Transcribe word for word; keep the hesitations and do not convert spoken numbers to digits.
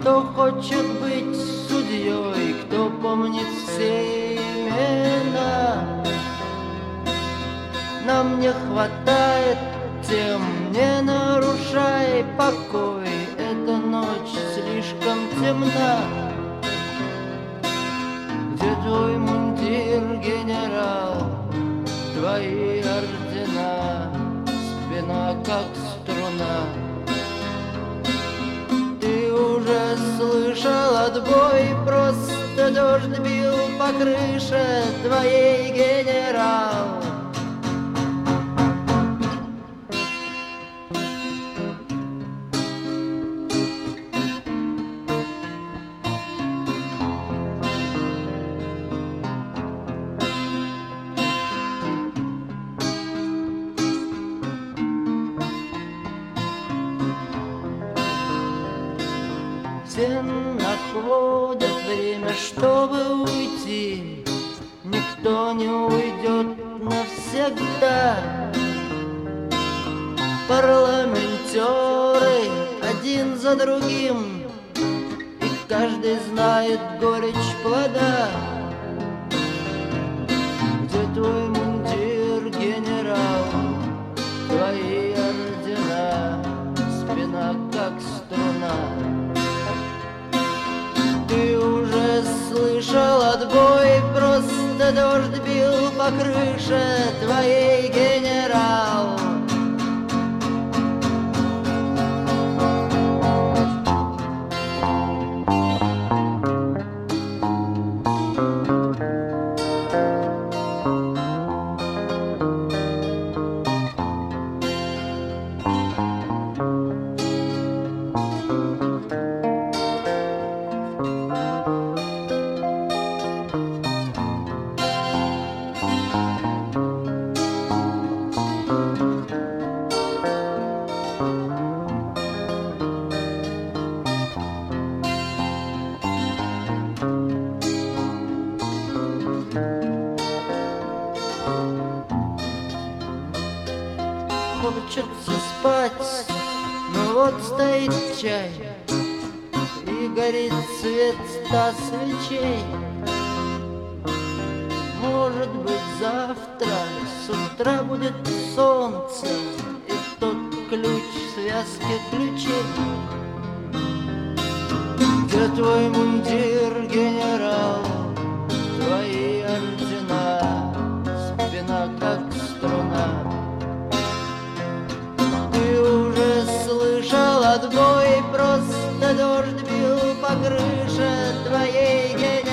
Кто хочет быть судьей, кто помнит все имена. Нам не хватает тем, не нарушай покой, эта ночь слишком темна. Где твой мундир, генерал, твои ордена, спина как струна. Ты уже слышал отбой, просто дождь бил по крыше твоей, генерал. Все находят время, чтобы уйти. Никто не уйдет навсегда. Парламентеры один за другим, и каждый знает горечь плода. Где твой мундир, генерал, твои ордена, спина как струна. Ты уже слышал отбой, просто дождь бил по крыше твоей, генерал. Хочется спать, но вот стоит чай, и горит свет ста свечей. Может быть, завтра с утра будет солнце, и тот ключ в связке ключей. Где твой мундир, генерал, твои ордена, спина как струна. Слышал отбой, просто дождь бил по крыше твоей, генерал.